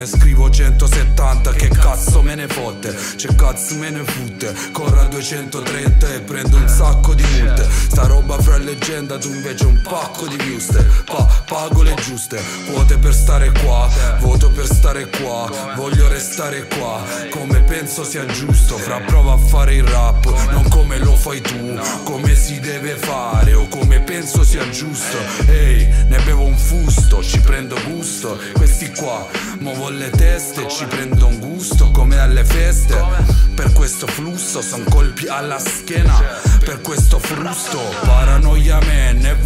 Scrivo 170, che cazzo me ne fotte, che cazzo me ne fotte. Corro a 230 e prendo un sacco di multe. Sta roba fra leggenda, tu invece un pacco di viuste. Pago le giuste, quote per stare qua, voto per stare qua, voglio restare qua, come penso sia giusto. Fra prova a fare il rap, non come lo fai tu, come si deve fare o come penso sia giusto. Ehi, ne bevo un fusto, ci prendo gusto. Questi qua muovo le teste, ci prendo un gusto come alle feste. Per questo flusso son colpi alla schiena, per questo frusto, paranoia me ne